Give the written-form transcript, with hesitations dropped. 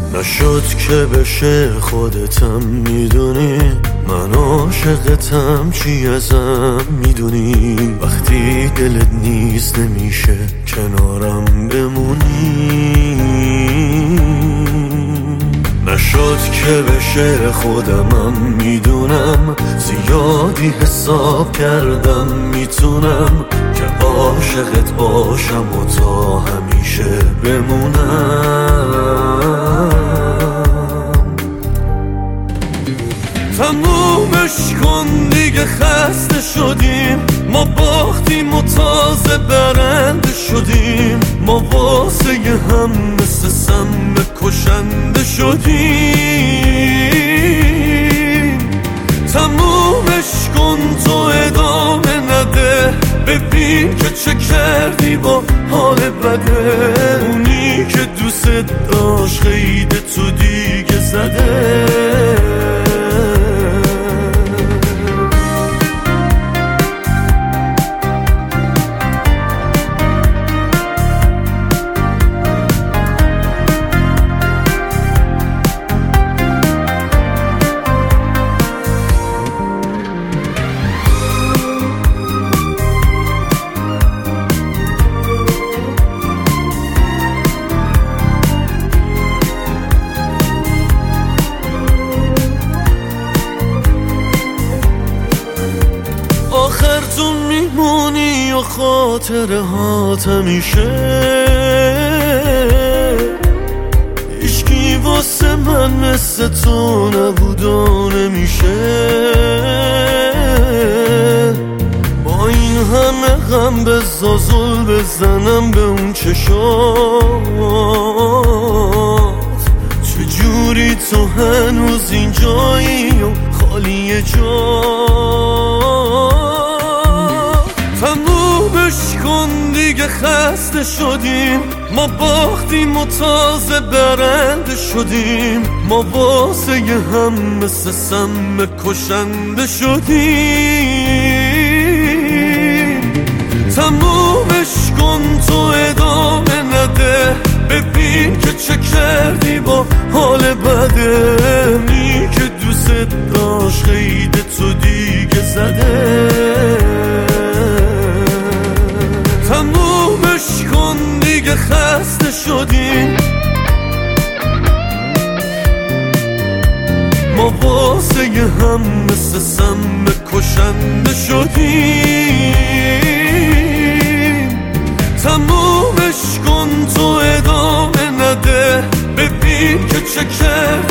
نشد که بشه خودتم میدونی، من عاشقتم چی ازم میدونی، وقتی دلت نیست نمیشه کنارم بمونی. نشد که بشه خودمم میدونم، زیادی حساب کردم میتونم که عاشقت باشم و تا همیشه بمونم. تمومش کن دیگه، خسته شدیم، ما باختیم و تازه برنده شدیم، ما واسه هم مثل سم کشنده شدیم. تمومش کن تو ادامه نده، ببین که چه کردی با حال بده، اونی که دوست داشت خیده تو دیگه زده. آخر تو میمونی و خاطره هات همیشه، هیچکی واسه من مثل تو نبود و نمیشه. با این همه غم بزا زل بزنم به اون چشات، چجوری تو هنوز اینجایی و خالی جا. تمومش کن دیگه، خسته شدیم، ما باختیم و تازه برنده شدیم، ما واسه هم مثل سم کشنده شدیم. تمومش کن تو ادامه نده، ببین که چه کردی با حال بده، می که دوست داشت خیده تو دیگه زده. تمومش کن دیگه، خسته شدیم، ما واسه هم مثل سم کشنده شدیم. تمومش کن تو ادامه نده، ببین که چه کرد